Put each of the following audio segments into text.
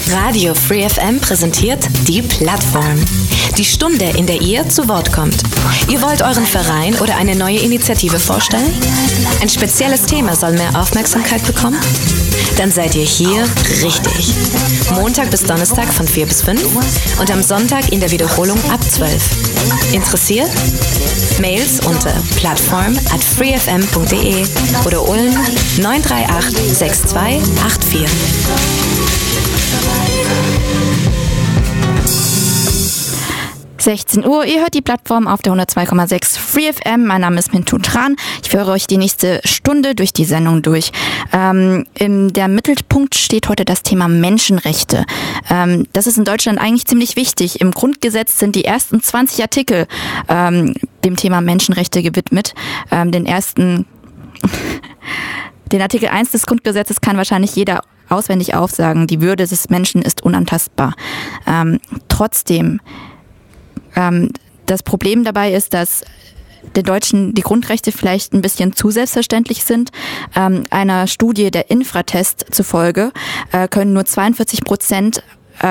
Radio Free FM präsentiert die Plattform. Die Stunde, in der ihr zu Wort kommt. Ihr wollt euren Verein oder eine neue Initiative vorstellen? Ein spezielles Thema soll mehr Aufmerksamkeit bekommen? Dann seid ihr hier richtig. Montag bis Donnerstag von 4 bis 5 und am Sonntag in der Wiederholung ab 12. Interessiert? Mails unter plattform@freefm.de oder Ulm 938 6284. Uhr, ihr hört die Plattform auf der 102,6 Free FM. Mein Name ist Mintu Tran. Ich führe euch die nächste Stunde durch die Sendung durch. In der Mittelpunkt steht heute das Thema Menschenrechte. Das ist in Deutschland eigentlich ziemlich wichtig. Im Grundgesetz sind die ersten 20 Artikel dem Thema Menschenrechte gewidmet. Den Artikel 1 des Grundgesetzes kann wahrscheinlich jeder auswendig aufsagen. Die Würde des Menschen ist unantastbar. Trotzdem, das Problem dabei ist, dass den Deutschen die Grundrechte vielleicht ein bisschen zu selbstverständlich sind. Einer Studie der Infratest zufolge können nur 42%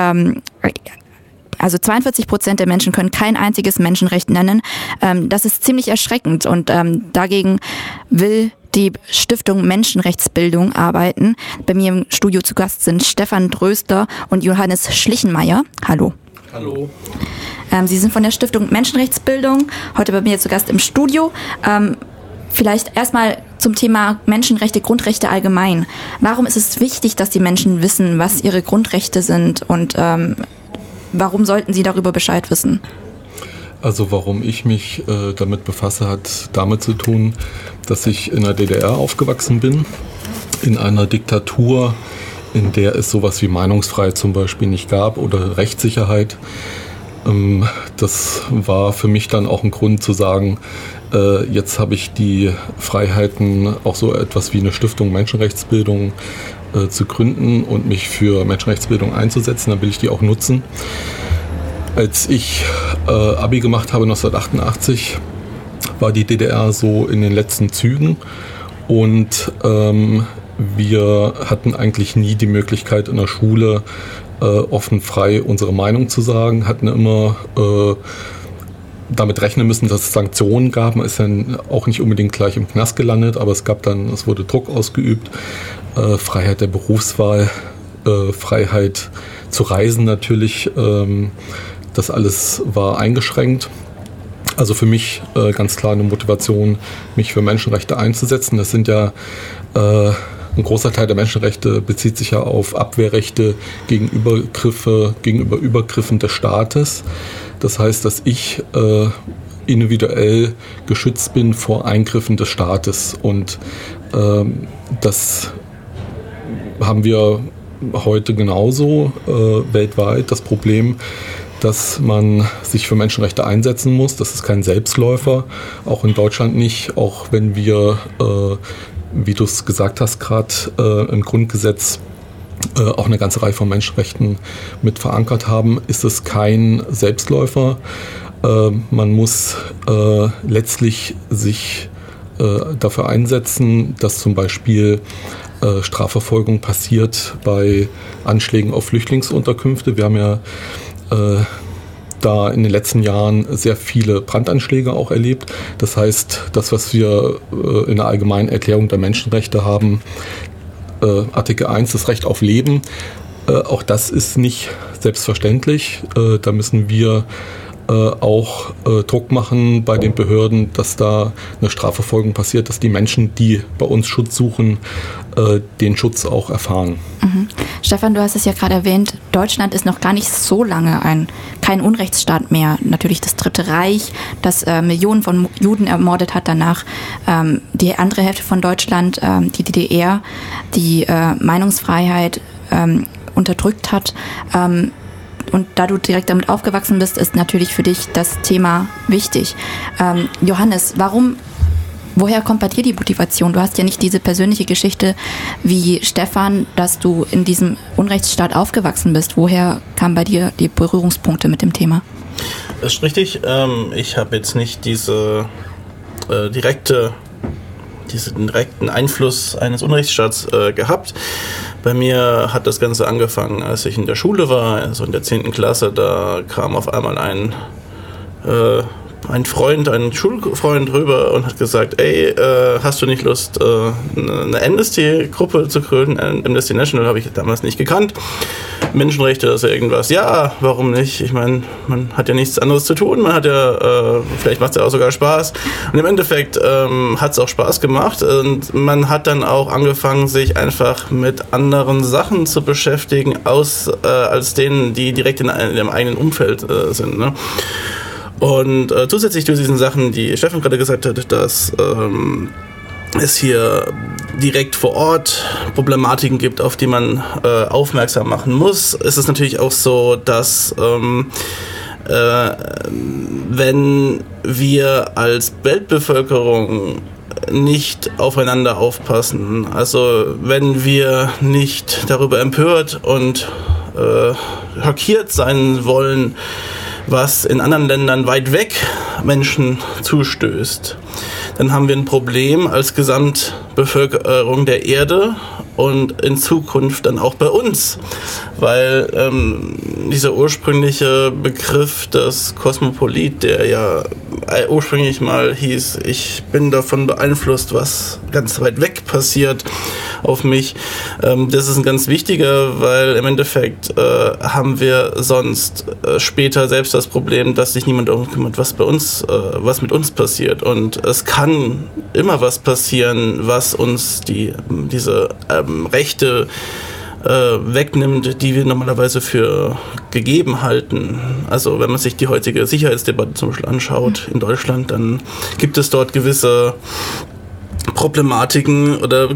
der Menschen können kein einziges Menschenrecht nennen. Das ist ziemlich erschreckend und dagegen will die Stiftung Menschenrechtsbildung arbeiten. Bei mir im Studio zu Gast sind Stefan Dröster und Johannes Schlichenmeier. Hallo. Hallo. Sie sind von der Stiftung Menschenrechtsbildung, heute bei mir zu Gast im Studio. Vielleicht erstmal zum Thema Menschenrechte, Grundrechte allgemein. Warum ist es wichtig, dass die Menschen wissen, was ihre Grundrechte sind und warum sollten sie darüber Bescheid wissen? Also warum ich mich damit befasse, hat damit zu tun, dass ich in der DDR aufgewachsen bin, in einer Diktatur, in der es sowas wie Meinungsfreiheit zum Beispiel nicht gab oder Rechtssicherheit. Das war für mich dann auch ein Grund zu sagen, jetzt habe ich die Freiheiten, auch so etwas wie eine Stiftung Menschenrechtsbildung zu gründen und mich für Menschenrechtsbildung einzusetzen, dann will ich die auch nutzen. Als ich Abi gemacht habe 1988, war die DDR so in den letzten Zügen und wir hatten eigentlich nie die Möglichkeit in der Schule offen frei unsere Meinung zu sagen, hatten immer damit rechnen müssen, dass es Sanktionen gab. Man ist dann auch nicht unbedingt gleich im Knast gelandet, aber es wurde Druck ausgeübt, Freiheit der Berufswahl, Freiheit zu reisen natürlich, das alles war eingeschränkt. Also für mich ganz klar eine Motivation, mich für Menschenrechte einzusetzen. Das sind ja ein großer Teil der Menschenrechte bezieht sich ja auf Abwehrrechte gegenüber Übergriffen des Staates. Das heißt, dass ich individuell geschützt bin vor Eingriffen des Staates. Und das haben wir heute genauso weltweit. Das Problem, dass man sich für Menschenrechte einsetzen muss, das ist kein Selbstläufer, auch in Deutschland nicht, auch wenn wir wie du es gesagt hast, gerade im Grundgesetz auch eine ganze Reihe von Menschenrechten mit verankert haben, ist es kein Selbstläufer. Man muss letztlich sich dafür einsetzen, dass zum Beispiel Strafverfolgung passiert bei Anschlägen auf Flüchtlingsunterkünfte. Wir haben ja da in den letzten Jahren sehr viele Brandanschläge auch erlebt. Das heißt, das, was wir in der Allgemeinen Erklärung der Menschenrechte haben, Artikel 1, das Recht auf Leben, auch das ist nicht selbstverständlich. Da müssen wir auch Druck machen bei den Behörden, dass da eine Strafverfolgung passiert, dass die Menschen, die bei uns Schutz suchen, den Schutz auch erfahren. Mhm. Stefan, du hast es ja gerade erwähnt, Deutschland ist noch gar nicht so lange kein Unrechtsstaat mehr. Natürlich das Dritte Reich, das Millionen von Juden ermordet hat, danach die andere Hälfte von Deutschland, die DDR, die Meinungsfreiheit unterdrückt hat. Und da du direkt damit aufgewachsen bist, ist natürlich für dich das Thema wichtig. Johannes, woher kommt bei dir die Motivation? Du hast ja nicht diese persönliche Geschichte wie Stefan, dass du in diesem Unrechtsstaat aufgewachsen bist. Woher kamen bei dir die Berührungspunkte mit dem Thema? Das ist richtig. Ich habe jetzt nicht diese direkte diesen direkten Einfluss eines Unrechtsstaats gehabt. Bei mir hat das Ganze angefangen, als ich in der Schule war, also in der 10. Klasse. Da kam auf einmal ein Schulfreund rüber und hat gesagt, ey, hast du nicht Lust, eine Amnesty-Gruppe zu gründen? Amnesty National habe ich damals nicht gekannt. Menschenrechte, ist ja irgendwas. Ja, warum nicht? Ich meine, man hat ja nichts anderes zu tun. Man hat ja, vielleicht macht es ja auch sogar Spaß. Und im Endeffekt hat es auch Spaß gemacht. Und man hat dann auch angefangen, sich einfach mit anderen Sachen zu beschäftigen, als denen, die direkt in dem eigenen Umfeld sind. Ne? Und zusätzlich zu diesen Sachen, die Stefan gerade gesagt hat, dass es hier direkt vor Ort Problematiken gibt, auf die man aufmerksam machen muss, ist es natürlich auch so, dass wenn wir als Weltbevölkerung nicht aufeinander aufpassen, also wenn wir nicht darüber empört und schockiert sein wollen, was in anderen Ländern weit weg Menschen zustößt, dann haben wir ein Problem als Gesamtbevölkerung der Erde und in Zukunft dann auch bei uns, weil dieser ursprüngliche Begriff des Kosmopolit, der ja ursprünglich mal hieß, ich bin davon beeinflusst, was ganz weit weg passiert auf mich, das ist ein ganz wichtiger, weil im Endeffekt haben wir sonst später selbst das Problem, dass sich niemand darum kümmert, was mit uns passiert, und es kann immer was passieren, was uns diese Rechte wegnimmt, die wir normalerweise für gegeben halten. Also wenn man sich die heutige Sicherheitsdebatte zum Beispiel anschaut in Deutschland, dann gibt es dort gewisse Problematiken oder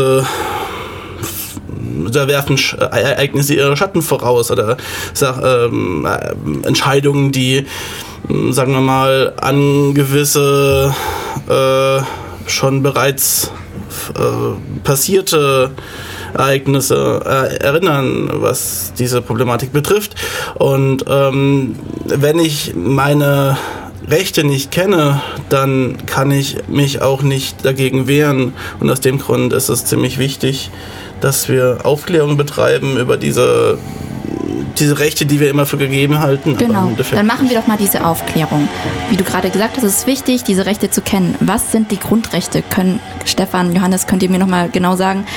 da werfen Ereignisse ihre Schatten voraus oder Entscheidungen, die, sagen wir mal, an gewisse schon bereits passierte Ereignisse erinnern, was diese Problematik betrifft. Und wenn ich meine Rechte nicht kenne, dann kann ich mich auch nicht dagegen wehren. Und aus dem Grund ist es ziemlich wichtig, dass wir Aufklärung betreiben über diese Rechte, die wir immer für gegeben halten. Genau, dann machen wir doch mal diese Aufklärung. Wie du gerade gesagt hast, ist es wichtig, diese Rechte zu kennen. Was sind die Grundrechte? Stefan, Johannes, könnt ihr mir noch mal genau sagen,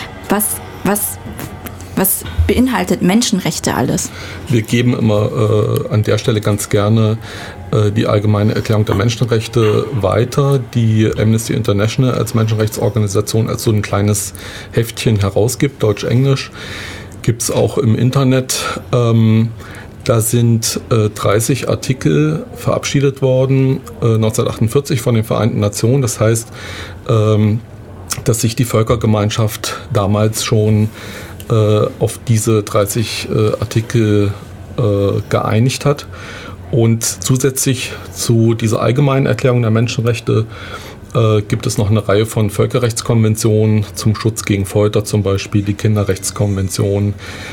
was beinhaltet Menschenrechte alles? Wir geben immer an der Stelle ganz gerne die Allgemeine Erklärung der Menschenrechte weiter, die Amnesty International als Menschenrechtsorganisation als so ein kleines Heftchen herausgibt, Deutsch-Englisch. Gibt es auch im Internet. Da sind 30 Artikel verabschiedet worden, 1948 von den Vereinten Nationen. Das heißt, dass sich die Völkergemeinschaft damals schon auf diese 30 Artikel geeinigt hat. Und zusätzlich zu dieser allgemeinen Erklärung der Menschenrechte gibt es noch eine Reihe von Völkerrechtskonventionen zum Schutz gegen Folter, zum Beispiel die Kinderrechtskonvention.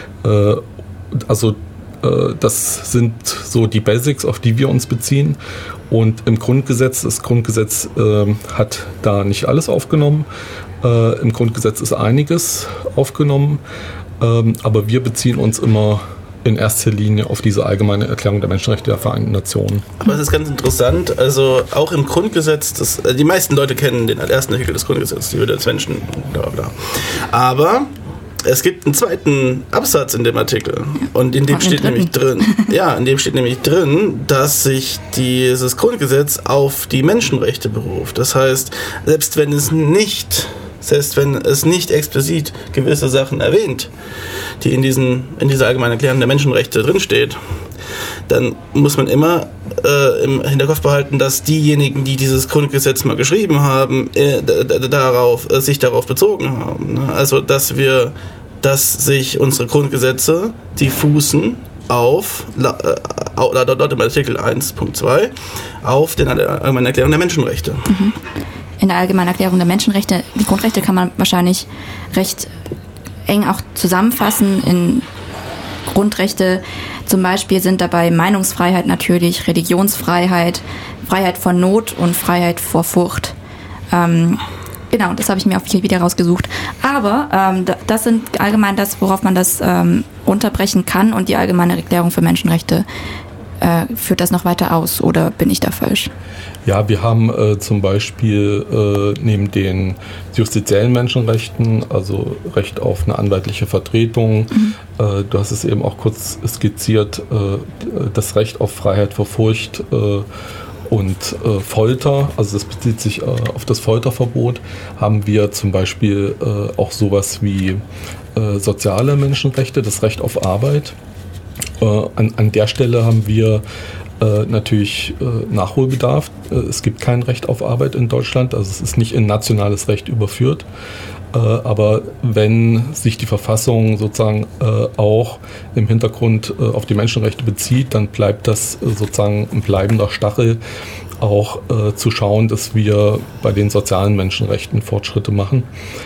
Das sind so die Basics, auf die wir uns beziehen. Und das Grundgesetz hat da nicht alles aufgenommen. Im Grundgesetz ist einiges aufgenommen, aber wir beziehen uns immer in erster Linie auf diese allgemeine Erklärung der Menschenrechte der Vereinten Nationen. Aber es ist ganz interessant, also auch im Grundgesetz, die meisten Leute kennen den ersten Artikel des Grundgesetzes, die Würde des Menschen, bla bla. Aber es gibt einen zweiten Absatz in dem Artikel und in dem steht nämlich drin, dass sich dieses Grundgesetz auf die Menschenrechte beruft. Das heißt, selbst wenn es nicht explizit gewisse Sachen erwähnt, die in dieser allgemeinen Erklärung der Menschenrechte drinsteht, dann muss man immer im Hinterkopf behalten, dass diejenigen, die dieses Grundgesetz mal geschrieben haben, sich darauf bezogen haben. Also, dass sich unsere Grundgesetze, die fußen auf, dort im Artikel 1.2, auf den allgemeinen Erklärung der Menschenrechte. Mhm. In der allgemeinen Erklärung der Menschenrechte, die Grundrechte kann man wahrscheinlich recht eng auch zusammenfassen in Grundrechte. Zum Beispiel sind dabei Meinungsfreiheit natürlich, Religionsfreiheit, Freiheit vor Not und Freiheit vor Furcht. Genau, das habe ich mir auf Wikipedia rausgesucht. Aber das sind allgemein das, worauf man das unterbrechen kann, und die allgemeine Erklärung für Menschenrechte führt das noch weiter aus, oder bin ich da falsch? Ja, wir haben zum Beispiel neben den justiziellen Menschenrechten, also Recht auf eine anwaltliche Vertretung, du hast es eben auch kurz skizziert, das Recht auf Freiheit vor Furcht und Folter, also das bezieht sich auf das Folterverbot, haben wir zum Beispiel auch sowas wie soziale Menschenrechte, das Recht auf Arbeit. An der Stelle haben wir natürlich Nachholbedarf. Es gibt kein Recht auf Arbeit in Deutschland, also es ist nicht in nationales Recht überführt. Aber wenn sich die Verfassung sozusagen auch im Hintergrund auf die Menschenrechte bezieht, dann bleibt das sozusagen ein bleibender Stachel, auch zu schauen, dass wir bei den sozialen Menschenrechten Fortschritte machen.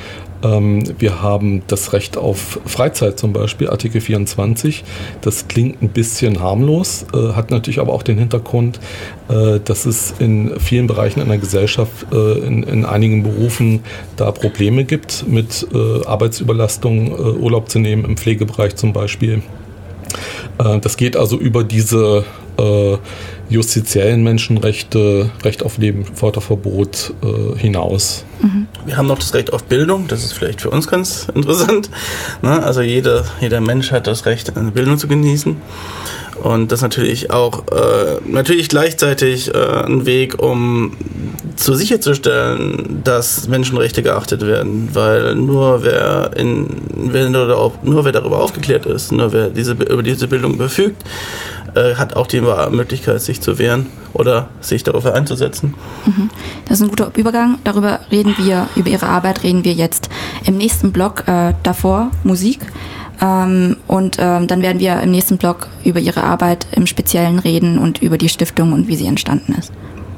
Wir haben das Recht auf Freizeit zum Beispiel, Artikel 24. Das klingt ein bisschen harmlos, hat natürlich aber auch den Hintergrund, dass es in vielen Bereichen in der Gesellschaft, in einigen Berufen da Probleme gibt mit Arbeitsüberlastung, Urlaub zu nehmen, im Pflegebereich zum Beispiel. Das geht also über diese justiziellen Menschenrechte, Recht auf Leben, Folterverbot hinaus. Wir haben noch das Recht auf Bildung, das ist vielleicht für uns ganz interessant. Also jeder Mensch hat das Recht, eine Bildung zu genießen. Und das natürlich auch natürlich gleichzeitig ein Weg, um sicherzustellen, dass Menschenrechte geachtet werden, weil nur wer darüber aufgeklärt ist, nur wer über diese Bildung verfügt, hat auch die Möglichkeit, sich zu wehren oder sich dafür einzusetzen. Das ist ein guter Übergang. Über Ihre Arbeit reden wir jetzt im nächsten Block. Davor Musik. Dann werden wir im nächsten Block über Ihre Arbeit im Speziellen reden und über die Stiftung und wie sie entstanden ist.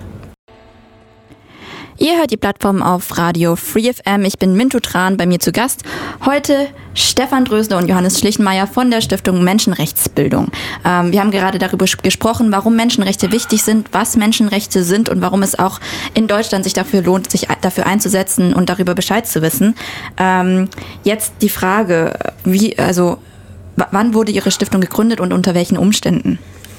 Ihr hört die Plattform auf Radio Free FM. Ich bin Mintu Tran, bei mir zu Gast. Heute Stefan Drösler und Johannes Schlichtenmeier von der Stiftung Menschenrechtsbildung. Wir haben gerade darüber gesprochen, warum Menschenrechte wichtig sind, was Menschenrechte sind und warum es auch in Deutschland sich dafür lohnt, sich dafür einzusetzen und darüber Bescheid zu wissen. Jetzt die Frage, wann wurde Ihre Stiftung gegründet und unter welchen Umständen?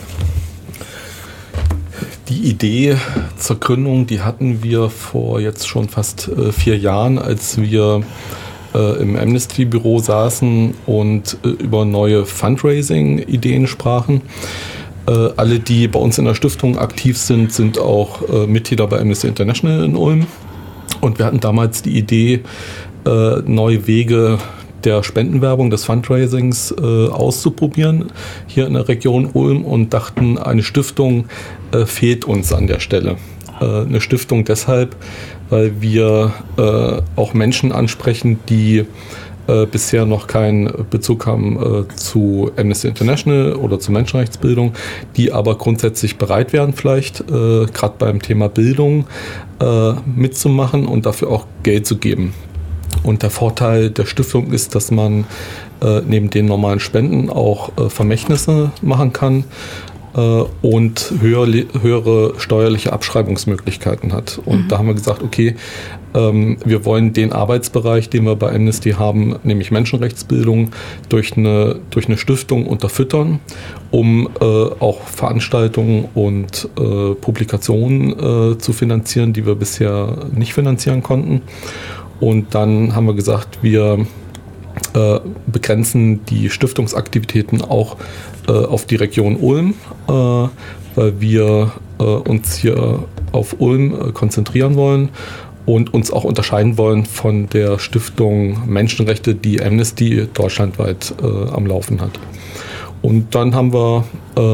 Die Idee zur Gründung, die hatten wir vor jetzt schon fast 4 Jahren, als wir im Amnesty-Büro saßen und über neue Fundraising-Ideen sprachen. Alle, die bei uns in der Stiftung aktiv sind, sind auch Mitglieder bei Amnesty International in Ulm. Und wir hatten damals die Idee, neue Wege der Spendenwerbung, des Fundraisings auszuprobieren hier in der Region Ulm und dachten, eine Stiftung fehlt uns an der Stelle. Eine Stiftung deshalb, weil wir auch Menschen ansprechen, die bisher noch keinen Bezug haben zu Amnesty International oder zur Menschenrechtsbildung, die aber grundsätzlich bereit wären, vielleicht gerade beim Thema Bildung mitzumachen und dafür auch Geld zu geben. Und der Vorteil der Stiftung ist, dass man neben den normalen Spenden auch Vermächtnisse machen kann und höhere steuerliche Abschreibungsmöglichkeiten hat. Und da haben wir gesagt, okay, wir wollen den Arbeitsbereich, den wir bei Amnesty haben, nämlich Menschenrechtsbildung, durch eine Stiftung unterfüttern, um auch Veranstaltungen und Publikationen zu finanzieren, die wir bisher nicht finanzieren konnten. Und dann haben wir gesagt, wir begrenzen die Stiftungsaktivitäten auch auf die Region Ulm, weil wir uns hier auf Ulm konzentrieren wollen und uns auch unterscheiden wollen von der Stiftung Menschenrechte, die Amnesty deutschlandweit am Laufen hat. Und dann haben wir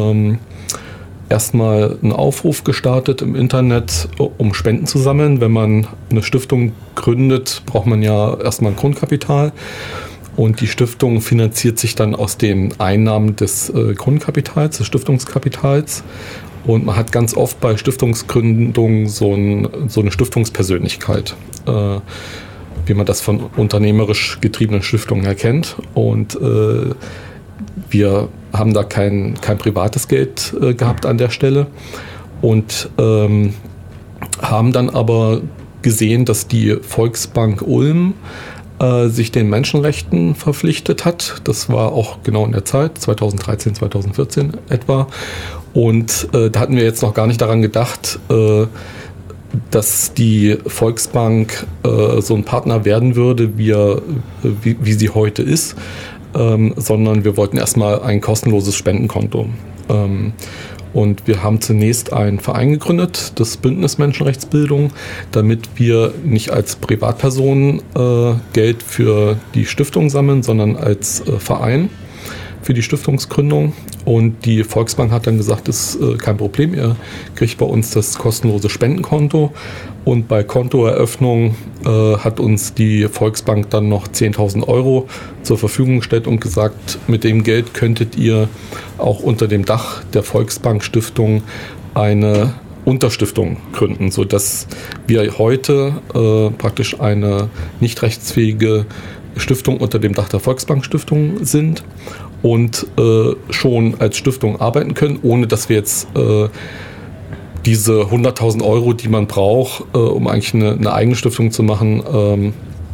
erstmal einen Aufruf gestartet im Internet, um Spenden zu sammeln. Wenn man eine Stiftung gründet, braucht man ja erstmal ein Grundkapital. Und die Stiftung finanziert sich dann aus den Einnahmen des Grundkapitals, des Stiftungskapitals. Und man hat ganz oft bei Stiftungsgründungen so eine Stiftungspersönlichkeit, wie man das von unternehmerisch getriebenen Stiftungen erkennt. Und wir haben da kein privates Geld gehabt an der Stelle und haben dann aber gesehen, dass die Volksbank Ulm sich den Menschenrechten verpflichtet hat. Das war auch genau in der Zeit, 2013, 2014 etwa. Und da hatten wir jetzt noch gar nicht daran gedacht, dass die Volksbank so ein Partner werden würde, wie sie heute ist, sondern wir wollten erstmal ein kostenloses Spendenkonto. Und wir haben zunächst einen Verein gegründet, das Bündnis Menschenrechtsbildung, damit wir nicht als Privatpersonen Geld für die Stiftung sammeln, sondern als Verein für die Stiftungsgründung. Und die Volksbank hat dann gesagt, das ist kein Problem, ihr kriegt bei uns das kostenlose Spendenkonto. Und bei Kontoeröffnung hat uns die Volksbank dann noch 10.000 Euro zur Verfügung gestellt und gesagt, mit dem Geld könntet ihr auch unter dem Dach der Volksbank Stiftung eine Unterstiftung gründen, sodass wir heute praktisch eine nicht rechtsfähige Stiftung unter dem Dach der Volksbank Stiftung sind und schon als Stiftung arbeiten können, ohne dass wir jetzt diese 100.000 Euro, die man braucht, um eigentlich eine eigene Stiftung zu machen,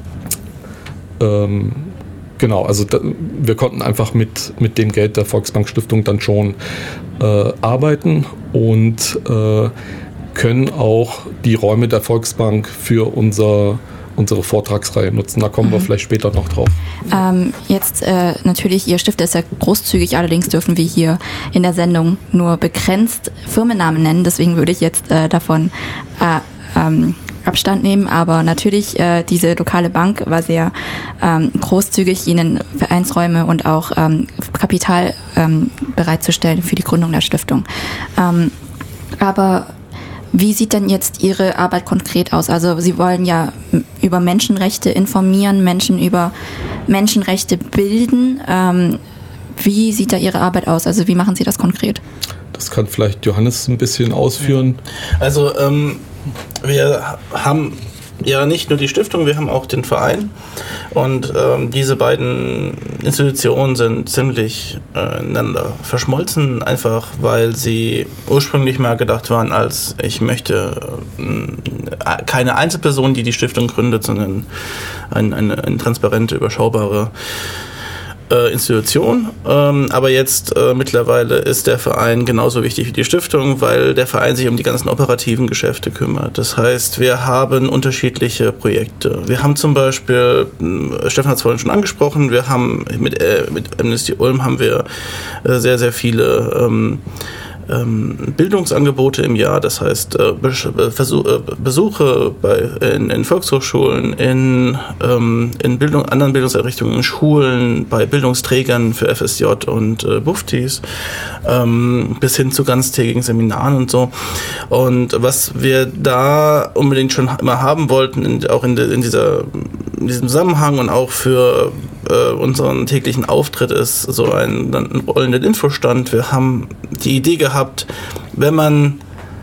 genau, also wir konnten einfach mit dem Geld der Volksbank Stiftung dann schon arbeiten und können auch die Räume der Volksbank für unsere Vortragsreihe nutzen. Da kommen wir vielleicht später noch drauf. Jetzt natürlich, Ihr Stifter ist ja großzügig, allerdings dürfen wir hier in der Sendung nur begrenzt Firmennamen nennen, deswegen würde ich jetzt davon Abstand nehmen, aber natürlich diese lokale Bank war sehr großzügig, Ihnen Vereinsräume und auch Kapital bereitzustellen für die Gründung der Stiftung. Aber wie sieht denn jetzt Ihre Arbeit konkret aus? Also Sie wollen ja über Menschenrechte informieren, Menschen über Menschenrechte bilden. Wie sieht da Ihre Arbeit aus? Also wie machen Sie das konkret? Das kann vielleicht Johannes ein bisschen ausführen. Also wir haben ja nicht nur die Stiftung, wir haben auch den Verein und diese beiden Institutionen sind ziemlich ineinander verschmolzen, einfach weil sie ursprünglich mal gedacht waren als ich möchte keine Einzelperson, die Stiftung gründet, sondern eine transparente, überschaubare Institution, aber jetzt mittlerweile ist der Verein genauso wichtig wie die Stiftung, weil der Verein sich um die ganzen operativen Geschäfte kümmert. Das heißt, wir haben unterschiedliche Projekte. Wir haben zum Beispiel, Stefan hat es vorhin schon angesprochen, wir haben mit Amnesty Ulm haben wir sehr, sehr viele Bildungsangebote im Jahr, das heißt Besuche in Volkshochschulen, in anderen Bildungseinrichtungen, in Schulen, bei Bildungsträgern für FSJ und Buftis, bis hin zu ganztägigen Seminaren und so. Und was wir da unbedingt schon immer haben wollten, auch in diesem Zusammenhang und auch für unseren täglichen Auftritt, ist so ein rollenden Infostand. Wir haben die Idee gehabt, wenn man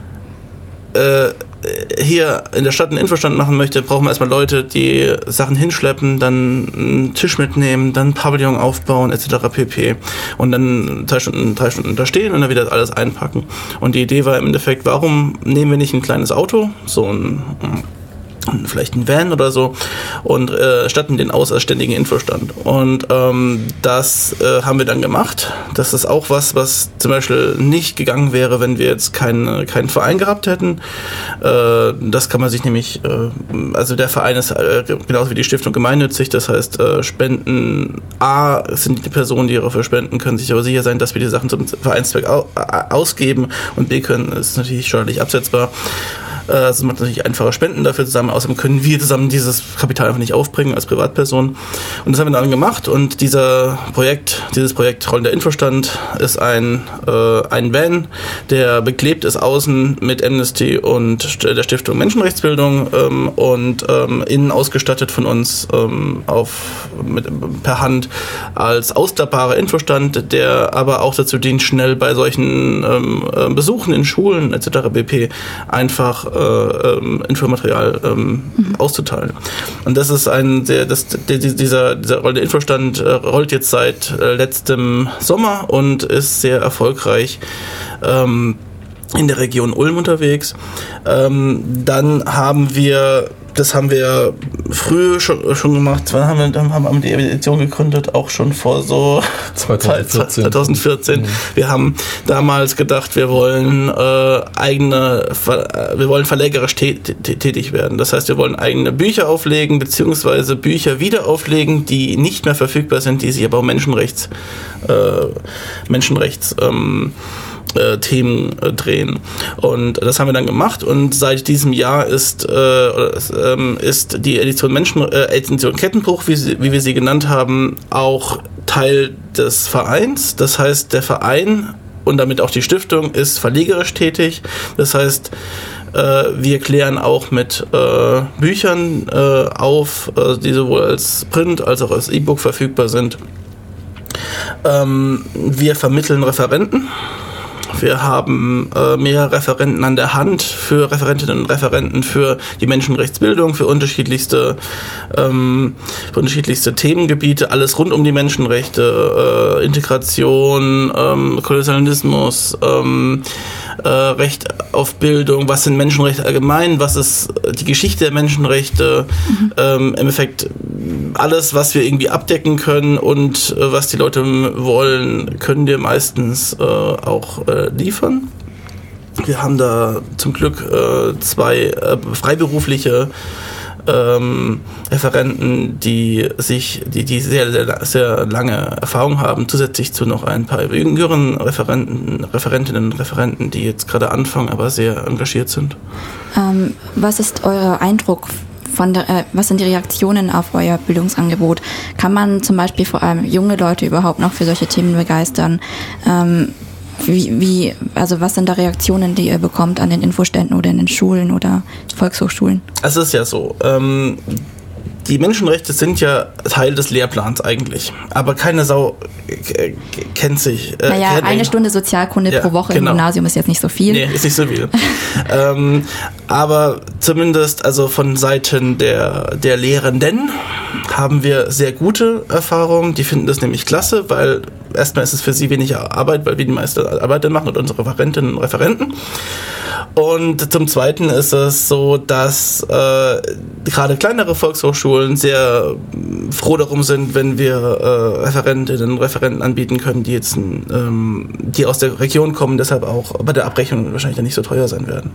hier in der Stadt einen Infostand machen möchte, brauchen wir erstmal Leute, die Sachen hinschleppen, dann einen Tisch mitnehmen, dann ein Pavillon aufbauen, etc. pp. Und dann 3 Stunden da stehen und dann wieder alles einpacken. Und die Idee war im Endeffekt, warum nehmen wir nicht ein kleines Auto, vielleicht ein Van oder so, und statten den aus als ständigen Infostand. Und das haben wir dann gemacht. Das ist auch was zum Beispiel nicht gegangen wäre, wenn wir jetzt keinen Verein gehabt hätten. Das kann man sich nämlich, also der Verein ist genauso wie die Stiftung gemeinnützig, das heißt Spenden, A sind die Personen, die dafür spenden, können sich aber sicher sein, dass wir die Sachen zum Vereinszweck ausgeben, und B ist natürlich steuerlich absetzbar. Es macht natürlich einfache Spenden dafür zusammen. Außerdem können wir zusammen dieses Kapital einfach nicht aufbringen als Privatperson. Und das haben wir dann gemacht. Und dieses Projekt Rollender Infostand ist ein Van, der beklebt ist außen mit Amnesty und der Stiftung Menschenrechtsbildung und innen ausgestattet von uns per Hand als ausklappbarer Infostand, der aber auch dazu dient, schnell bei solchen Besuchen in Schulen etc. pp. Einfach Infomaterial auszuteilen. Und das ist dieser rollende Infostand rollt jetzt seit letztem Sommer und ist sehr erfolgreich in der Region Ulm unterwegs. Dann haben wir Das haben wir früh schon gemacht. Wann haben wir die Edition gegründet? Auch schon vor so 2014. Wir haben damals gedacht, wir wollen verlegerisch tätig werden. Das heißt, wir wollen eigene Bücher auflegen, beziehungsweise Bücher wieder auflegen, die nicht mehr verfügbar sind, die sich aber um Themen drehen. Und das haben wir dann gemacht, und seit diesem Jahr ist die Edition Kettenbruch, wie wir sie genannt haben, auch Teil des Vereins. Das heißt, der Verein und damit auch die Stiftung ist verlegerisch tätig. Das heißt, wir klären auch mit Büchern auf, die sowohl als Print als auch als E-Book verfügbar sind. Wir vermitteln Referenten. Wir haben mehrere Referenten an der Hand für Referentinnen und Referenten für die Menschenrechtsbildung, für unterschiedlichste Themengebiete, alles rund um die Menschenrechte, Integration, Kolonialismus, Recht auf Bildung, was sind Menschenrechte allgemein, was ist die Geschichte der Menschenrechte, im Endeffekt alles, was wir irgendwie abdecken können und was die Leute wollen, können wir meistens auch liefern. Wir haben da zum Glück 2 freiberufliche Referenten, die sehr, sehr, sehr lange Erfahrung haben, zusätzlich zu noch ein paar jüngeren Referentinnen und Referenten, die jetzt gerade anfangen, aber sehr engagiert sind. Was ist euer Eindruck? Was sind die Reaktionen auf euer Bildungsangebot? Kann man zum Beispiel vor allem junge Leute überhaupt noch für solche Themen begeistern? Was sind da Reaktionen, die ihr bekommt an den Infoständen oder in den Schulen oder Volkshochschulen? Es ist ja so, die Menschenrechte sind ja Teil des Lehrplans eigentlich, aber keine Sau kennt sich. Eine Stunde Sozialkunde pro Woche im Gymnasium ist jetzt nicht so viel. Nee, ist nicht so viel. Aber zumindest also von Seiten der Lehrenden haben wir sehr gute Erfahrungen. Die finden das nämlich klasse, weil erstmal ist es für sie weniger Arbeit, weil wir die meiste Arbeit dann machen und unsere Referentinnen und Referenten. Und zum Zweiten ist es so, dass gerade kleinere Volkshochschulen sehr froh darum sind, wenn wir Referentinnen und Referenten anbieten können, die jetzt die aus der Region kommen, deshalb auch bei der Abrechnung wahrscheinlich dann nicht so teuer sein werden.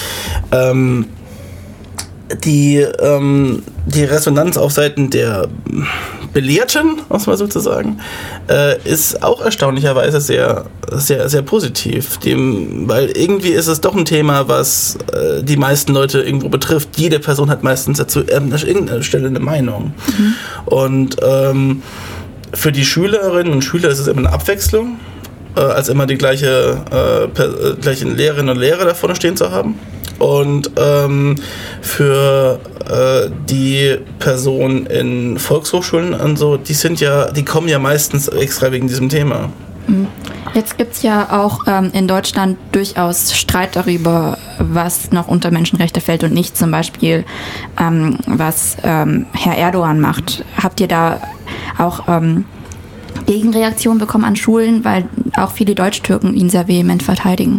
Die Resonanz auf Seiten der Belehrten, muss man sozusagen, ist auch erstaunlicherweise sehr, sehr, sehr positiv. Weil irgendwie ist es doch ein Thema, was die meisten Leute irgendwo betrifft. Jede Person hat meistens dazu an irgendeiner Stelle eine Meinung. Und für die Schülerinnen und Schüler ist es immer eine Abwechslung, als immer die gleichen Lehrerinnen und Lehrer da vorne stehen zu haben. Und für die Personen in Volkshochschulen und so, die kommen ja meistens extra wegen diesem Thema. Jetzt gibt es ja auch in Deutschland durchaus Streit darüber, was noch unter Menschenrechte fällt und nicht, zum Beispiel was Herr Erdogan macht. Habt ihr da auch Gegenreaktionen bekommen an Schulen, weil auch viele Deutsch-Türken ihn sehr vehement verteidigen?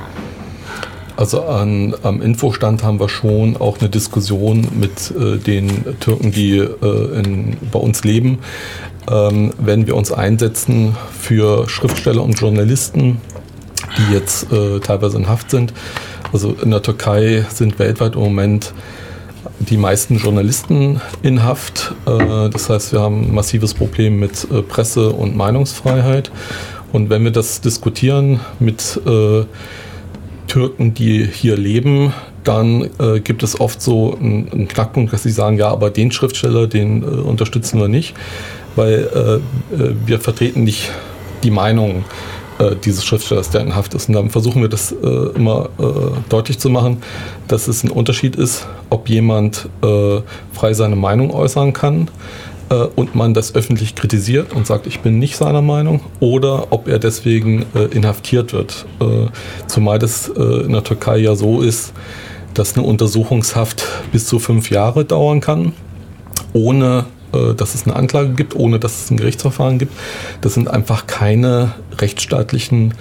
Also am Infostand haben wir schon auch eine Diskussion mit den Türken, die bei uns leben, wenn wir uns einsetzen für Schriftsteller und Journalisten, die jetzt teilweise in Haft sind. Also in der Türkei sind weltweit im Moment die meisten Journalisten in Haft. Das heißt, wir haben ein massives Problem mit Presse- und Meinungsfreiheit. Und wenn wir das diskutieren mit Türken, die hier leben, dann gibt es oft so einen Knackpunkt, dass sie sagen, ja, aber den Schriftsteller, den unterstützen wir nicht, weil wir vertreten nicht die Meinung dieses Schriftstellers, der in Haft ist. Und dann versuchen wir das immer deutlich zu machen, dass es ein Unterschied ist, ob jemand frei seine Meinung äußern kann und man das öffentlich kritisiert und sagt, ich bin nicht seiner Meinung, oder ob er deswegen inhaftiert wird. Zumal das in der Türkei ja so ist, dass eine Untersuchungshaft bis zu 5 Jahre dauern kann, ohne dass es eine Anklage gibt, ohne dass es ein Gerichtsverfahren gibt. Das sind einfach keine rechtsstaatlichen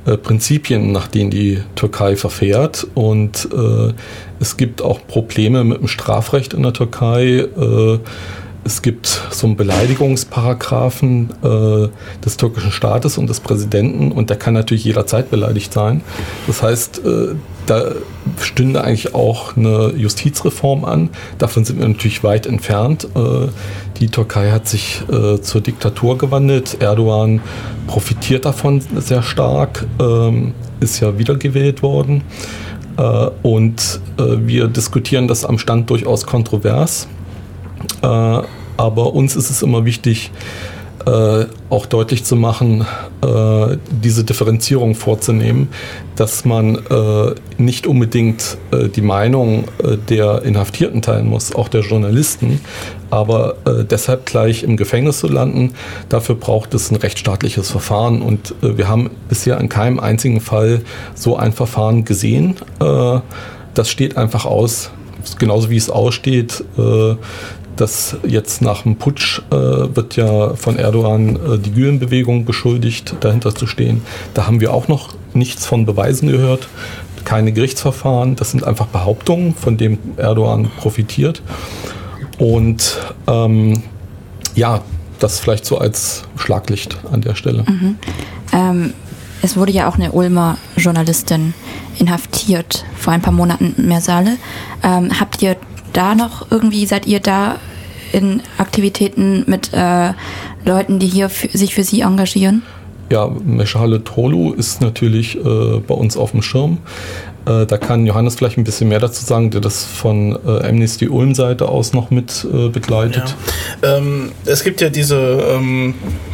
Prinzipien, nach denen die Türkei verfährt. Und es gibt auch Probleme mit dem Strafrecht in der Türkei. Es gibt so einen Beleidigungsparagraphen des türkischen Staates und des Präsidenten und der kann natürlich jederzeit beleidigt sein. Das heißt, da stünde eigentlich auch eine Justizreform an. Davon sind wir natürlich weit entfernt. Die Türkei hat sich zur Diktatur gewandelt. Erdogan profitiert davon sehr stark, ist ja wiedergewählt worden. Und wir diskutieren das am Stand durchaus kontrovers. Aber uns ist es immer wichtig, auch deutlich zu machen, diese Differenzierung vorzunehmen, dass man nicht unbedingt die Meinung der Inhaftierten teilen muss, auch der Journalisten, aber deshalb gleich im Gefängnis zu landen, dafür braucht es ein rechtsstaatliches Verfahren und wir haben bisher in keinem einzigen Fall so ein Verfahren gesehen. Das steht einfach aus, genauso wie es aussteht, dass jetzt nach dem Putsch wird ja von Erdogan die Gülen-Bewegung beschuldigt, dahinter zu stehen. Da haben wir auch noch nichts von Beweisen gehört, keine Gerichtsverfahren. Das sind einfach Behauptungen, von denen Erdogan profitiert. Und ja, das vielleicht so als Schlaglicht an der Stelle. Es wurde ja auch eine Ulmer Journalistin inhaftiert, vor ein paar Monaten, Mersale. Habt ihr da noch irgendwie, seid ihr da in Aktivitäten mit Leuten, die hier sich für sie engagieren? Ja, Meşale Tolu ist natürlich bei uns auf dem Schirm. Da kann Johannes vielleicht ein bisschen mehr dazu sagen, der das von Amnesty Ulm-Seite aus noch mit begleitet. Ja. Es gibt ja diesen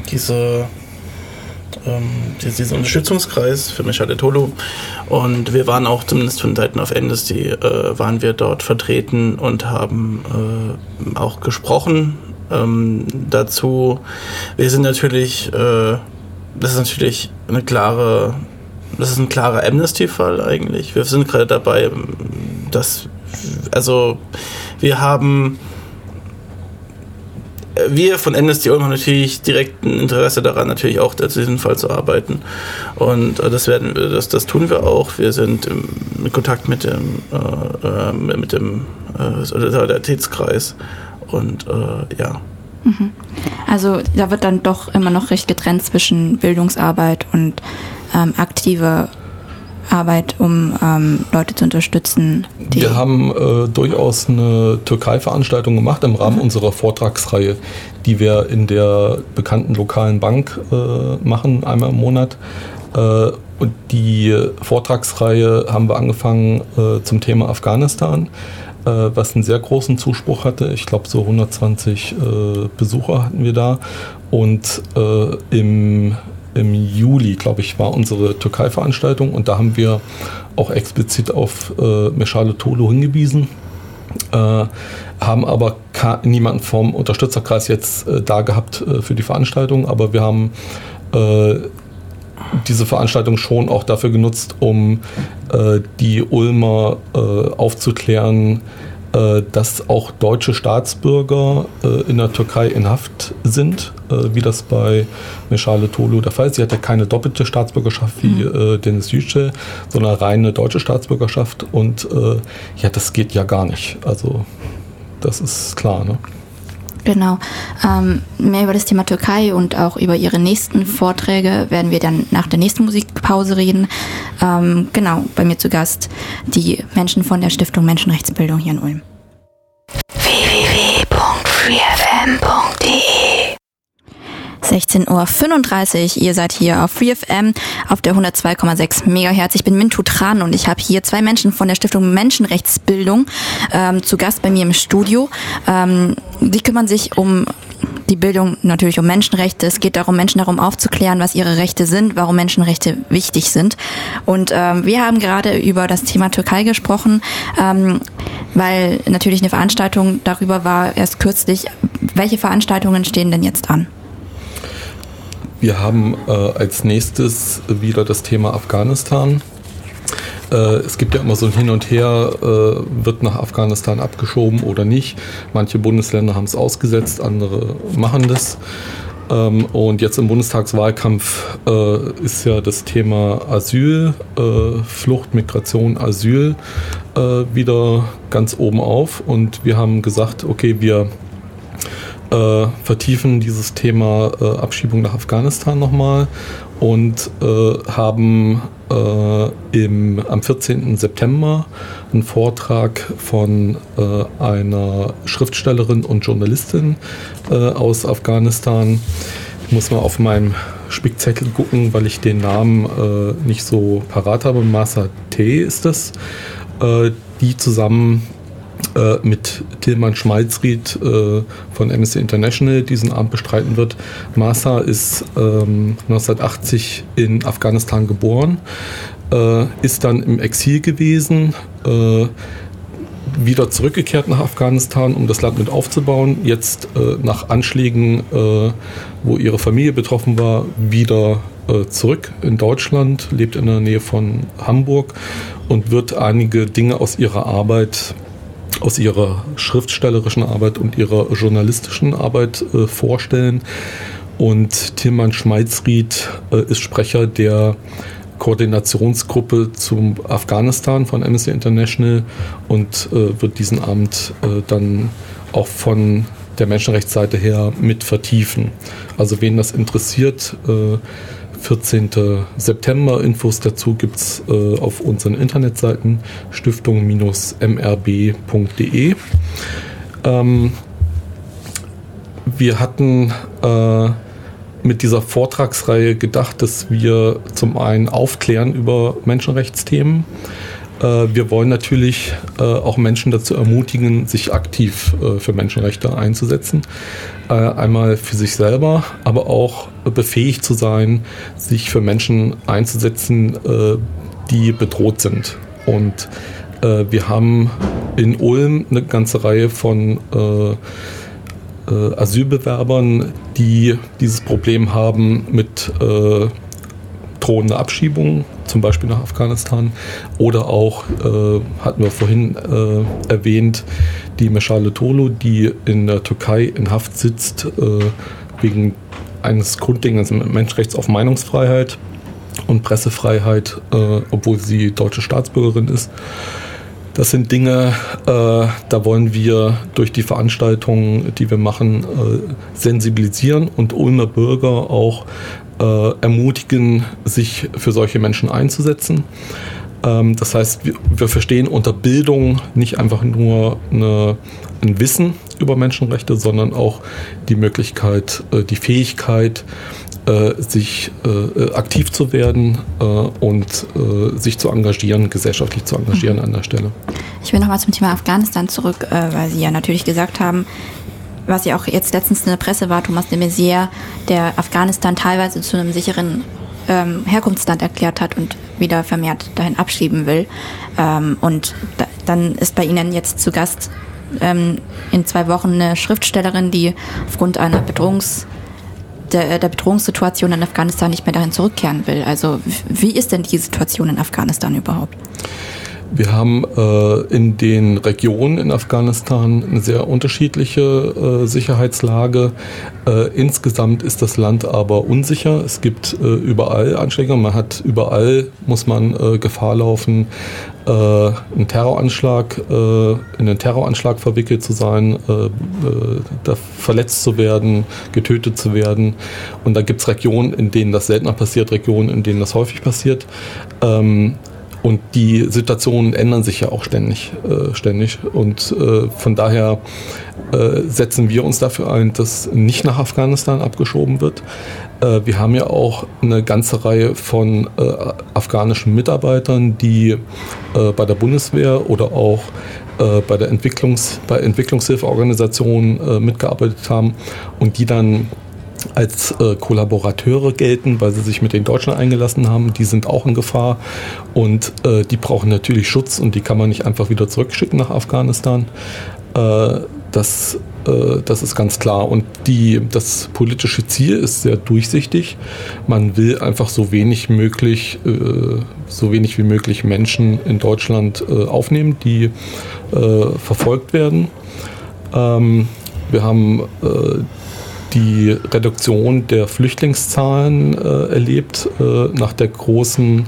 Unterstützungskreis für Meşale Tolu und wir waren auch zumindest von Seiten auf Amnesty waren wir dort vertreten und haben auch gesprochen dazu. Wir sind natürlich, das ist natürlich ein klarer Amnesty-Fall eigentlich. Wir sind gerade dabei, wir von Amnesty Ulm haben natürlich direkt ein Interesse daran, natürlich auch zu diesem Fall zu arbeiten. Und das tun wir auch. Wir sind in Kontakt mit dem Solidaritätskreis und ja. Also da wird dann doch immer noch recht getrennt zwischen Bildungsarbeit und aktive Arbeit, um Leute zu unterstützen. Wir haben durchaus eine Türkei-Veranstaltung gemacht im Rahmen unserer Vortragsreihe, die wir in der bekannten lokalen Bank machen, einmal im Monat. Und die Vortragsreihe haben wir angefangen zum Thema Afghanistan, was einen sehr großen Zuspruch hatte. Ich glaube, so 120 Besucher hatten wir da. Und im Juli, glaube ich, war unsere Türkei-Veranstaltung und da haben wir auch explizit auf Meşale Tolu hingewiesen, haben aber niemanden vom Unterstützerkreis jetzt da gehabt für die Veranstaltung, aber wir haben diese Veranstaltung schon auch dafür genutzt, um die Ulmer aufzuklären, dass auch deutsche Staatsbürger in der Türkei in Haft sind, wie das bei Meşale Tolu der Fall ist. Sie hat ja keine doppelte Staatsbürgerschaft wie Deniz Yücel, sondern reine deutsche Staatsbürgerschaft. Und ja, das geht ja gar nicht. Also das ist klar, ne? Genau. Mehr über das Thema Türkei und auch über ihre nächsten Vorträge werden wir dann nach der nächsten Musikpause reden. Genau, bei mir zu Gast die Menschen von der Stiftung Menschenrechtsbildung hier in Ulm. www.freefm.de 16:35 Uhr, ihr seid hier auf FreeFM auf der 102,6 MHz. Ich bin Mintu Tran und ich habe hier zwei Menschen von der Stiftung Menschenrechtsbildung zu Gast bei mir im Studio. Die kümmern sich um die Bildung, natürlich um Menschenrechte. Es geht darum, Menschen darum aufzuklären, was ihre Rechte sind, warum Menschenrechte wichtig sind. Und wir haben gerade über das Thema Türkei gesprochen, weil natürlich eine Veranstaltung darüber war erst kürzlich. Welche Veranstaltungen stehen denn jetzt an? Wir haben als nächstes wieder das Thema Afghanistan. Es gibt ja immer so ein Hin und Her, wird nach Afghanistan abgeschoben oder nicht. Manche Bundesländer haben es ausgesetzt, andere machen das. Und jetzt im Bundestagswahlkampf ist ja das Thema Asyl, Flucht, Migration, Asyl wieder ganz oben auf. Und wir haben gesagt, okay, wir vertiefen dieses Thema Abschiebung nach Afghanistan nochmal und haben am 14. September einen Vortrag von einer Schriftstellerin und Journalistin aus Afghanistan. Ich muss mal auf meinem Spickzettel gucken, weil ich den Namen nicht so parat habe. Mahsa T. ist das, die zusammen mit Tilman Schmalzried von Amnesty International diesen Abend bestreiten wird. Mahsa ist 1980 in Afghanistan geboren, ist dann im Exil gewesen, wieder zurückgekehrt nach Afghanistan, um das Land mit aufzubauen. Jetzt nach Anschlägen, wo ihre Familie betroffen war, wieder zurück in Deutschland, lebt in der Nähe von Hamburg und wird einige Dinge aus ihrer Arbeit, aus ihrer schriftstellerischen Arbeit und ihrer journalistischen Arbeit vorstellen. Und Tilman Schmalzried ist Sprecher der Koordinationsgruppe zum Afghanistan von Amnesty International und wird diesen Abend dann auch von der Menschenrechtsseite her mit vertiefen. Also wen das interessiert, 14. September, Infos dazu gibt es auf unseren Internetseiten stiftung-mrb.de. Wir hatten mit dieser Vortragsreihe gedacht, dass wir zum einen aufklären über Menschenrechtsthemen. Wir wollen natürlich auch Menschen dazu ermutigen, sich aktiv für Menschenrechte einzusetzen. Einmal für sich selber, aber auch befähigt zu sein, sich für Menschen einzusetzen, die bedroht sind. Und wir haben in Ulm eine ganze Reihe von Asylbewerbern, die dieses Problem haben mit drohender Abschiebung, zum Beispiel nach Afghanistan, oder auch, hatten wir vorhin erwähnt, die Meschale Tolu, die in der Türkei in Haft sitzt, wegen eines Grunddingens Menschenrechts auf Meinungsfreiheit und Pressefreiheit, obwohl sie deutsche Staatsbürgerin ist. Das sind Dinge, da wollen wir durch die Veranstaltungen, die wir machen, sensibilisieren und Ulmer Bürger auch ermutigen, sich für solche Menschen einzusetzen. Das heißt, wir verstehen unter Bildung nicht einfach nur ein Wissen über Menschenrechte, sondern auch die Möglichkeit, die Fähigkeit, sich aktiv zu werden und sich zu engagieren, gesellschaftlich zu engagieren an der Stelle. Ich will nochmal zum Thema Afghanistan zurück, weil Sie ja natürlich gesagt haben, was ja auch jetzt letztens in der Presse war, Thomas de Maizière, der Afghanistan teilweise zu einem sicheren Herkunftsland erklärt hat und wieder vermehrt dahin abschieben will. Und dann ist bei Ihnen jetzt zu Gast in 2 Wochen eine Schriftstellerin, die aufgrund einer der Bedrohungssituation in Afghanistan nicht mehr dahin zurückkehren will. Also wie ist denn die Situation in Afghanistan überhaupt? Wir haben in den Regionen in Afghanistan eine sehr unterschiedliche Sicherheitslage. Insgesamt ist das Land aber unsicher. Es gibt überall Anschläge. Man hat überall, muss man Gefahr laufen, in einen Terroranschlag verwickelt zu sein, da verletzt zu werden, getötet zu werden. Und da gibt es Regionen, in denen das seltener passiert, Regionen, in denen das häufig passiert. Und die Situationen ändern sich ja auch ständig. Und von daher setzen wir uns dafür ein, dass nicht nach Afghanistan abgeschoben wird. Wir haben ja auch eine ganze Reihe von afghanischen Mitarbeitern, die bei der Bundeswehr oder auch bei Entwicklungshilfeorganisationen mitgearbeitet haben und die dann als Kollaborateure gelten, weil sie sich mit den Deutschen eingelassen haben. Die sind auch in Gefahr und die brauchen natürlich Schutz und die kann man nicht einfach wieder zurückschicken nach Afghanistan. Das ist ganz klar. Und das politische Ziel ist sehr durchsichtig. Man will einfach so wenig wie möglich Menschen in Deutschland aufnehmen, die verfolgt werden. Wir haben die Reduktion der Flüchtlingszahlen erlebt nach der großen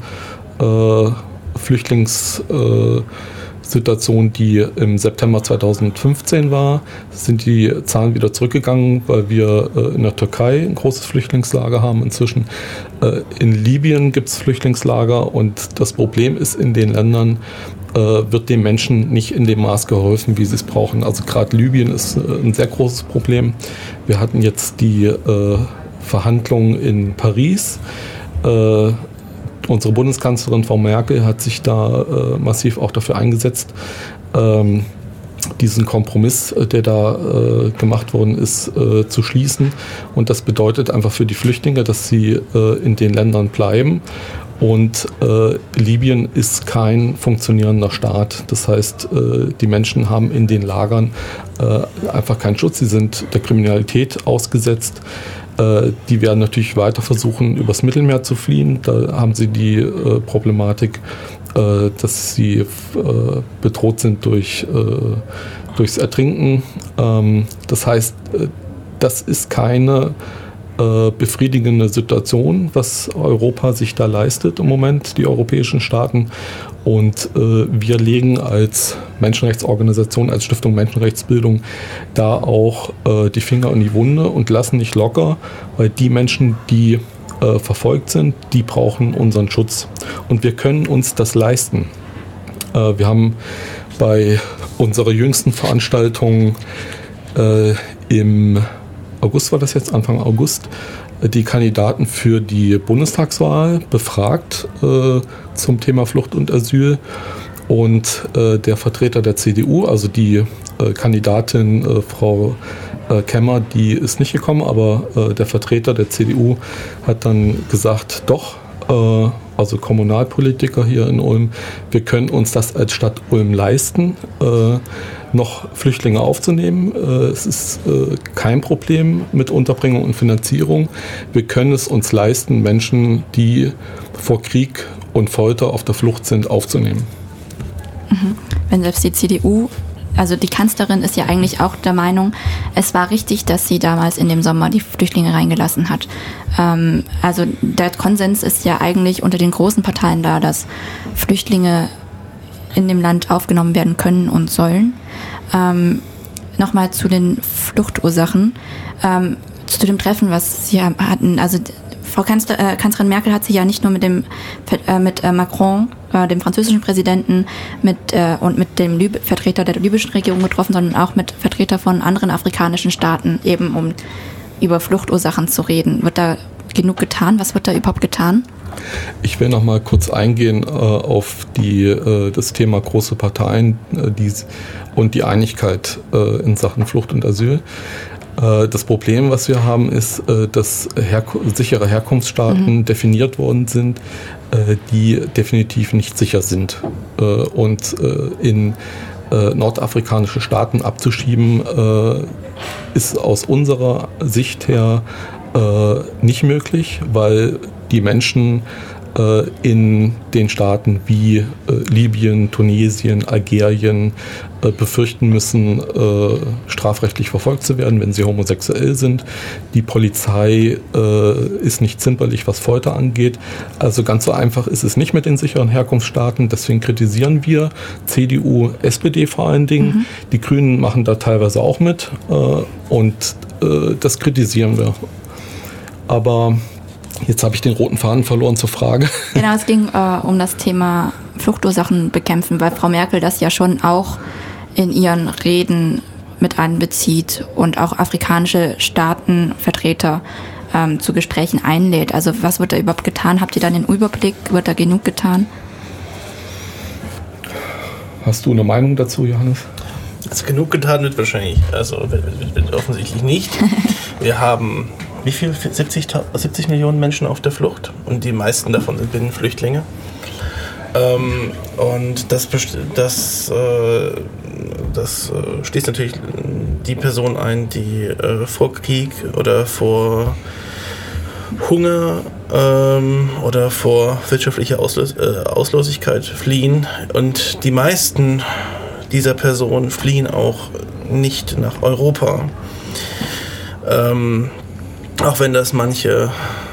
Flüchtlingssituation, die im September 2015 war, sind die Zahlen wieder zurückgegangen, weil wir in der Türkei ein großes Flüchtlingslager haben inzwischen. In Libyen gibt es Flüchtlingslager und das Problem ist, in den Ländern wird den Menschen nicht in dem Maß geholfen, wie sie es brauchen. Also gerade Libyen ist ein sehr großes Problem. Wir hatten jetzt die Verhandlungen in Paris. Unsere Bundeskanzlerin Frau Merkel hat sich da massiv auch dafür eingesetzt, diesen Kompromiss, der da gemacht worden ist, zu schließen. Und das bedeutet einfach für die Flüchtlinge, dass sie in den Ländern bleiben. Und Libyen ist kein funktionierender Staat. Das heißt, die Menschen haben in den Lagern einfach keinen Schutz. Sie sind der Kriminalität ausgesetzt. Die werden natürlich weiter versuchen, übers Mittelmeer zu fliehen. Da haben sie die Problematik, dass sie bedroht sind durchs Ertrinken. Das heißt, das ist keine befriedigende Situation, was Europa sich da leistet im Moment, die europäischen Staaten. Und wir legen als Menschenrechtsorganisation, als Stiftung Menschenrechtsbildung da auch die Finger in die Wunde und lassen nicht locker, weil die Menschen, die verfolgt sind, die brauchen unseren Schutz. Und wir können uns das leisten. Wir haben bei unserer jüngsten Veranstaltung im August war das jetzt, Anfang August, die Kandidaten für die Bundestagswahl befragt zum Thema Flucht und Asyl. Und der Vertreter der CDU, also die Kandidatin Frau Kemmer, die ist nicht gekommen, aber der Vertreter der CDU hat dann gesagt, doch, also Kommunalpolitiker hier in Ulm, wir können uns das als Stadt Ulm leisten, noch Flüchtlinge aufzunehmen. Es ist kein Problem mit Unterbringung und Finanzierung. Wir können es uns leisten, Menschen, die vor Krieg und Folter auf der Flucht sind, aufzunehmen. Wenn selbst die CDU, also die Kanzlerin ist ja eigentlich auch der Meinung, es war richtig, dass sie damals in dem Sommer die Flüchtlinge reingelassen hat. Also der Konsens ist ja eigentlich unter den großen Parteien da, dass Flüchtlinge in dem Land aufgenommen werden können und sollen. Nochmal zu den Fluchtursachen, zu dem Treffen, was Sie hatten. Also Frau Kanzlerin Merkel hat sich ja nicht nur mit Macron, dem französischen Präsidenten, und mit dem Vertreter der libyschen Regierung getroffen, sondern auch mit Vertretern von anderen afrikanischen Staaten, eben um über Fluchtursachen zu reden. Wird da genug getan? Was wird da überhaupt getan? Ich will noch mal kurz eingehen auf das Thema große Parteien und die Einigkeit in Sachen Flucht und Asyl. Das Problem, was wir haben, ist, dass sichere Herkunftsstaaten definiert worden sind, die definitiv nicht sicher sind. Und in nordafrikanische Staaten abzuschieben, ist aus unserer Sicht her nicht möglich, weil die Menschen in den Staaten wie Libyen, Tunesien, Algerien befürchten müssen, strafrechtlich verfolgt zu werden, wenn sie homosexuell sind. Die Polizei ist nicht zimperlich, was Folter angeht. Also ganz so einfach ist es nicht mit den sicheren Herkunftsstaaten. Deswegen kritisieren wir CDU, SPD vor allen Dingen. Die Grünen machen da teilweise auch mit und das kritisieren wir. Aber jetzt habe ich den roten Faden verloren zur Frage. Genau, es ging um das Thema Fluchtursachen bekämpfen, weil Frau Merkel das ja schon auch in ihren Reden mit einbezieht und auch afrikanische Staatenvertreter zu Gesprächen einlädt. Also was wird da überhaupt getan? Habt ihr da den Überblick? Wird da genug getan? Hast du eine Meinung dazu, Johannes? Also genug getan wird wahrscheinlich, also wird offensichtlich nicht. Wir haben wie viel? 70 Millionen Menschen auf der Flucht und die meisten davon sind Binnenflüchtlinge. Und das schließt natürlich die Person ein, die vor Krieg oder vor Hunger oder vor wirtschaftlicher Auslosigkeit fliehen. Und die meisten dieser Personen fliehen auch nicht nach Europa. Auch wenn das manche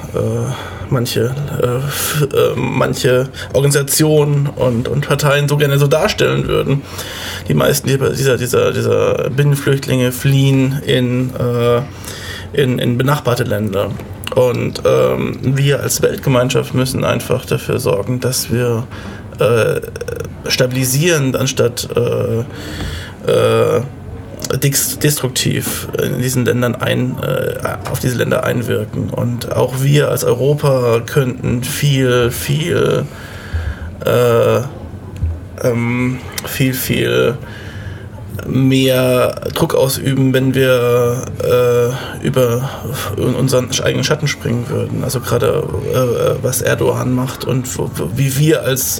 Organisationen und Parteien so gerne so darstellen würden. Die meisten dieser Binnenflüchtlinge fliehen in benachbarte Länder. Und wir als Weltgemeinschaft müssen einfach dafür sorgen, dass wir stabilisierend anstatt destruktiv in diesen Ländern auf diese Länder einwirken. Und auch wir als Europa könnten viel mehr Druck ausüben, wenn wir über unseren eigenen Schatten springen würden. Also gerade was Erdogan macht und wie wir als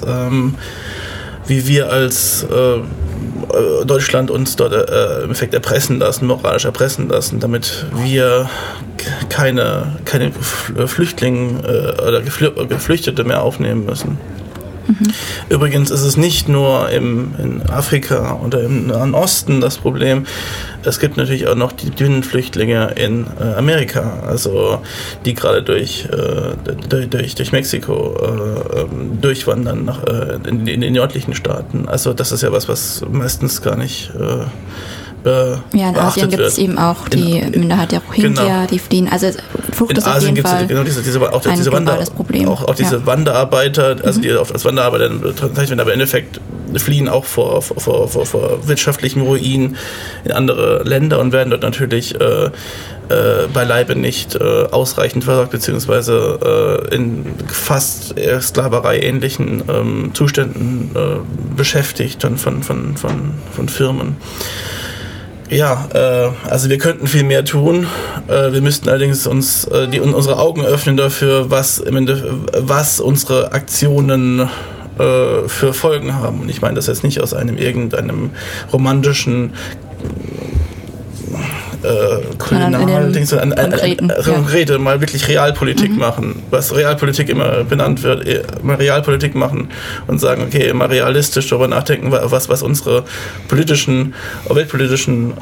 Deutschland uns dort im Endeffekt moralisch erpressen lassen, damit wir keine Flüchtlinge oder Geflüchtete mehr aufnehmen müssen. Übrigens ist es nicht nur in Afrika oder im Nahen Osten das Problem. Es gibt natürlich auch noch die Binnenflüchtlinge in Amerika, also die gerade durch Mexiko durchwandern in den nördlichen Staaten. Also das ist ja was meistens gar nicht in Asien gibt es eben auch die Minderheit der Rohingya, die fliehen. Also Flucht ist auf jeden Fall ein globales Problem. Auch diese Wanderarbeiter, also die als Wanderarbeiter bezeichnet, aber im Endeffekt fliehen auch vor wirtschaftlichem Ruin in andere Länder und werden dort natürlich beileibe nicht ausreichend versorgt, beziehungsweise in fast Sklaverei-ähnlichen Zuständen beschäftigt von Firmen. Ja, also wir könnten viel mehr tun. Wir müssten allerdings uns unsere Augen öffnen dafür, was unsere Aktionen für Folgen haben. Und ich meine das jetzt nicht aus irgendeinem romantischen Kulinarling, sondern konkrete, mal wirklich Realpolitik machen, was Realpolitik immer benannt wird, mal Realpolitik machen und sagen, okay, mal realistisch darüber nachdenken, was unsere weltpolitischen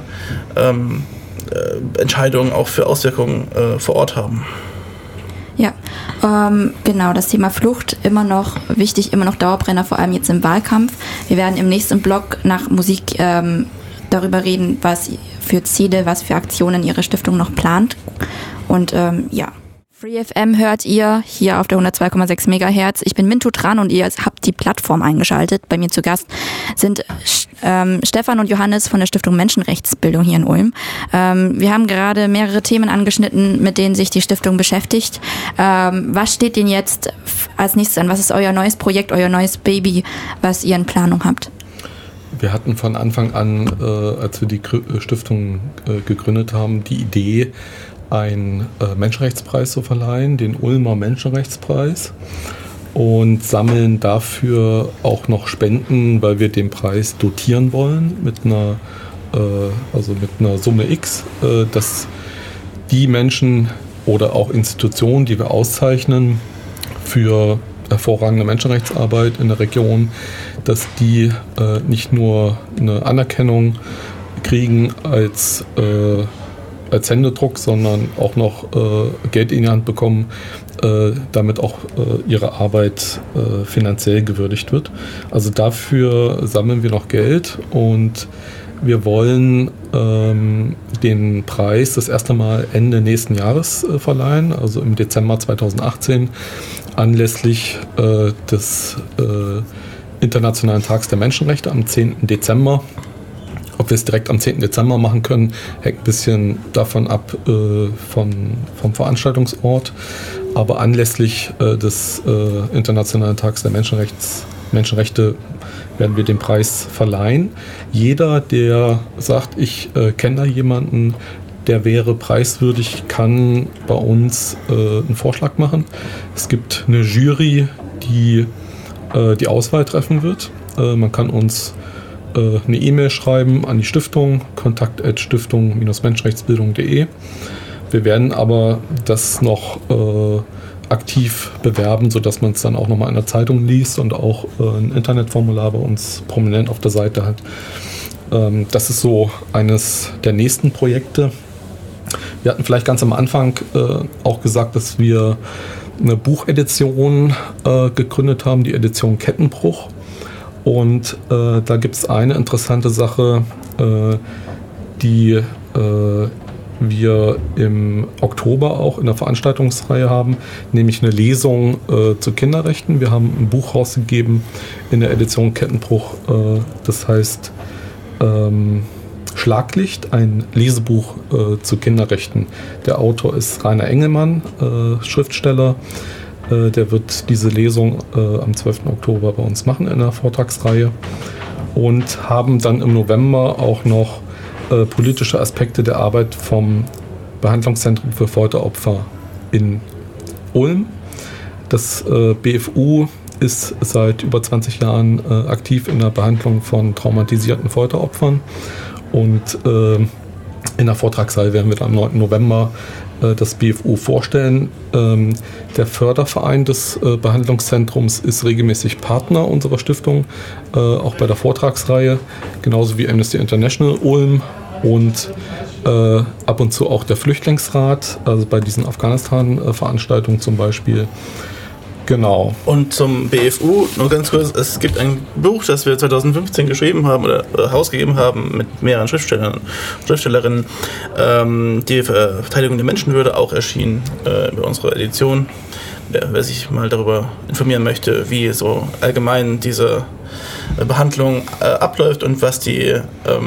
Entscheidungen auch für Auswirkungen vor Ort haben. Ja, genau, das Thema Flucht immer noch wichtig, immer noch Dauerbrenner, vor allem jetzt im Wahlkampf. Wir werden im nächsten Blog nach Musik darüber reden, was für Ziele, was für Aktionen Ihre Stiftung noch plant. Und ja. Free FM hört ihr hier auf der 102,6 Megahertz. Ich bin Mintu Tran und ihr habt die Plattform eingeschaltet. Bei mir zu Gast sind Stefan und Johannes von der Stiftung Menschenrechtsbildung hier in Ulm. Wir haben gerade mehrere Themen angeschnitten, mit denen sich die Stiftung beschäftigt. Was steht denn jetzt als nächstes an? Was ist euer neues Projekt, euer neues Baby, was ihr in Planung habt? Wir hatten von Anfang an, als wir die Stiftung gegründet haben, die Idee, einen Menschenrechtspreis zu verleihen, den Ulmer Menschenrechtspreis, und sammeln dafür auch noch Spenden, weil wir den Preis dotieren wollen mit einer Summe X, dass die Menschen oder auch Institutionen, die wir auszeichnen für hervorragende Menschenrechtsarbeit in der Region, dass die nicht nur eine Anerkennung kriegen als Händedruck, sondern auch noch Geld in die Hand bekommen, damit auch ihre Arbeit finanziell gewürdigt wird. Also dafür sammeln wir noch Geld und wir wollen den Preis das erste Mal Ende nächsten Jahres verleihen, also im Dezember 2018, anlässlich des Internationalen Tags der Menschenrechte am 10. Dezember. Ob wir es direkt am 10. Dezember machen können, hängt ein bisschen davon ab vom Veranstaltungsort. Aber anlässlich des Internationalen Tags der Menschenrechte werden wir den Preis verleihen. Jeder, der sagt, ich kenne da jemanden, der wäre preiswürdig, kann bei uns einen Vorschlag machen. Es gibt eine Jury, die die Auswahl treffen wird. Man kann uns eine E-Mail schreiben an die Stiftung, kontakt@stiftung-menschenrechtsbildung.de. Wir werden aber das noch aktiv bewerben, sodass man es dann auch nochmal in der Zeitung liest und auch ein Internetformular bei uns prominent auf der Seite hat. Das ist so eines der nächsten Projekte. Wir hatten vielleicht ganz am Anfang auch gesagt, dass wir eine Buchedition gegründet haben, die Edition Kettenbruch. Und da gibt es eine interessante Sache, die wir im Oktober auch in der Veranstaltungsreihe haben, nämlich eine Lesung zu Kinderrechten. Wir haben ein Buch rausgegeben in der Edition Kettenbruch, das heißt Schlaglicht, ein Lesebuch zu Kinderrechten. Der Autor ist Rainer Engelmann, Schriftsteller. Der wird diese Lesung am 12. Oktober bei uns machen in der Vortragsreihe und haben dann im November auch noch politische Aspekte der Arbeit vom Behandlungszentrum für Folteropfer in Ulm. Das BFU ist seit über 20 Jahren aktiv in der Behandlung von traumatisierten Folteropfern und in der Vortragsreihe werden wir dann am 9. November das BFU vorstellen. Der Förderverein des Behandlungszentrums ist regelmäßig Partner unserer Stiftung, auch bei der Vortragsreihe, genauso wie Amnesty International Ulm und ab und zu auch der Flüchtlingsrat, also bei diesen Afghanistan-Veranstaltungen zum Beispiel. Genau. Und zum BFU, nur ganz kurz, es gibt ein Buch, das wir 2015 geschrieben haben oder herausgegeben haben mit mehreren Schriftstellern und Schriftstellerinnen. Die Verteidigung der Menschenwürde, auch erschienen bei unserer Edition. Wer sich mal darüber informieren möchte, wie so allgemein diese Behandlung abläuft und was der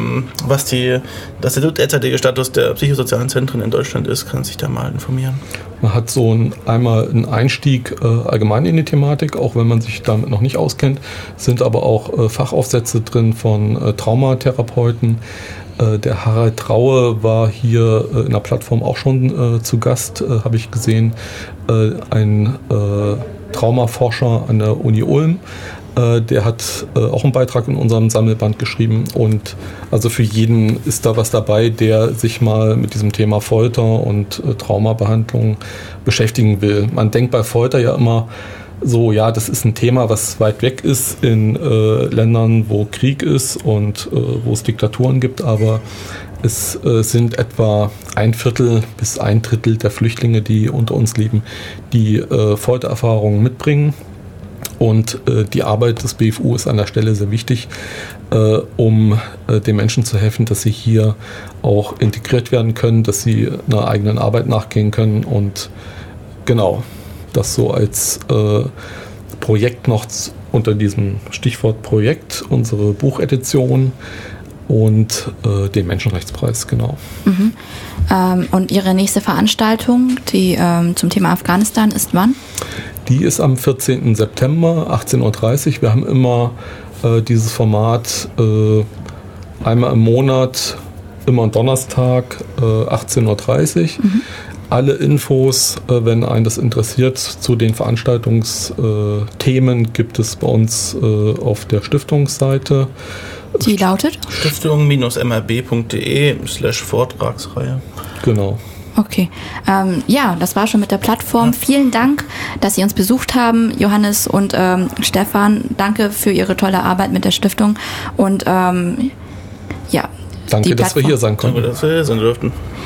derzeitige Status der psychosozialen Zentren in Deutschland ist, kann sich da mal informieren. Man hat so einmal einen Einstieg allgemein in die Thematik, auch wenn man sich damit noch nicht auskennt, sind aber auch Fachaufsätze drin von Traumatherapeuten. Der Harald Traue war hier in der Plattform auch schon zu Gast, habe ich gesehen, ein Traumaforscher an der Uni Ulm. Der hat auch einen Beitrag in unserem Sammelband geschrieben und also für jeden ist da was dabei, der sich mal mit diesem Thema Folter und Traumabehandlung beschäftigen will. Man denkt bei Folter ja immer so, ja, das ist ein Thema, was weit weg ist in Ländern, wo Krieg ist und wo es Diktaturen gibt, aber es sind etwa 1/4 bis 1/3 der Flüchtlinge, die unter uns leben, die Foltererfahrungen mitbringen. Und die Arbeit des BFU ist an der Stelle sehr wichtig, um den Menschen zu helfen, dass sie hier auch integriert werden können, dass sie einer eigenen Arbeit nachgehen können. Und genau, das so als Projekt noch unter diesem Stichwort Projekt, unsere Buchedition und den Menschenrechtspreis, genau. Mhm. Und Ihre nächste Veranstaltung, die zum Thema Afghanistan, ist wann? Die ist am 14. September, 18.30 Uhr. Wir haben immer dieses Format einmal im Monat, immer am Donnerstag, 18.30 Uhr. Mhm. Alle Infos, wenn einen das interessiert, zu den Veranstaltungsthemen gibt es bei uns auf der Stiftungsseite. Die lautet? Stiftung-mrb.de/Vortragsreihe. Genau. Okay. Ja, das war schon mit der Plattform. Ja. Vielen Dank, dass Sie uns besucht haben, Johannes und Stefan. Danke für Ihre tolle Arbeit mit der Stiftung. Und ja. Danke, dass wir hier sein konnten. Danke, dass wir hier sein durften.